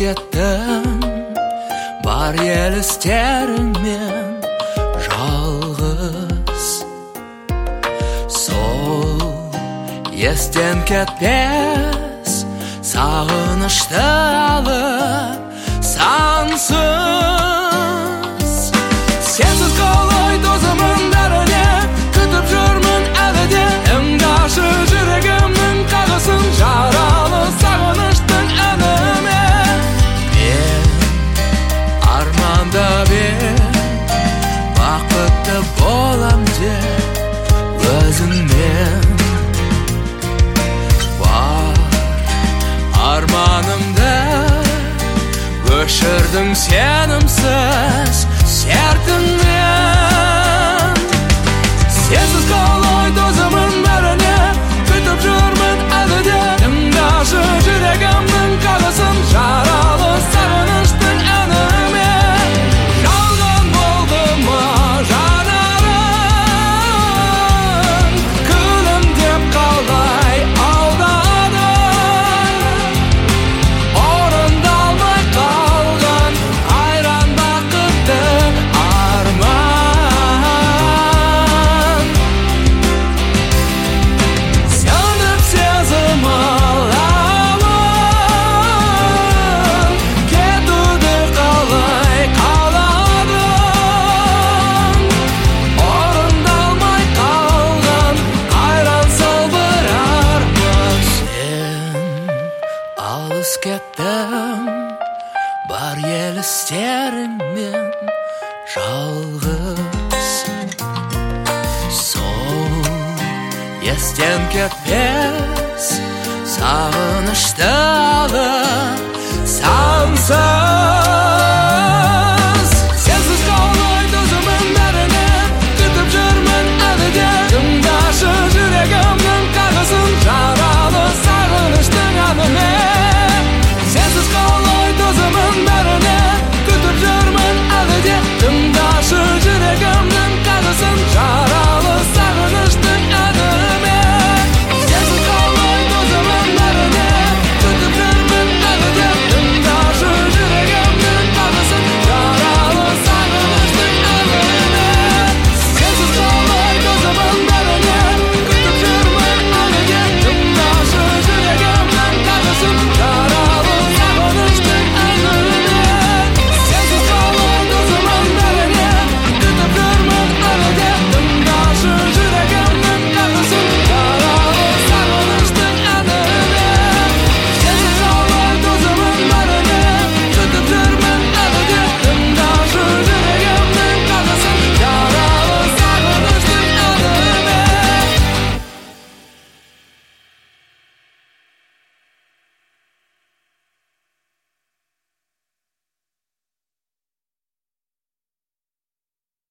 кеттім бар елестеріңмен жалғыз. Сол естен кетпес сағынышты алып сансыз. Сенсіз қалай тозамын бәріне, күтіп жүрмін әлі де. Тыңдашы жүрегімнің қағысын, жаралы сағыныштың әніме. Мен армандап едім бақытты болам деп өзіңмен. Бар арманымды өшірдің сенімсіз серпінмен. Сенсіз қалай төзімін бәріне, күтіп жүрмін әлі де. Тыңдашы жүрегімнің қағысын, жаралы сағыныштың әніме. Жалған болды ма жанарың, күлімдеп қалай алдадың. Орындалмай қалған қайран бақытты арман. Сөніп сезім аламын, кетуді қалай қаладың. Орындалмай қалған қайран сылбыр арман. Сен алыс кеттің бар елестеріңмен жалғыз. Сол естен кетпес сағынышты алып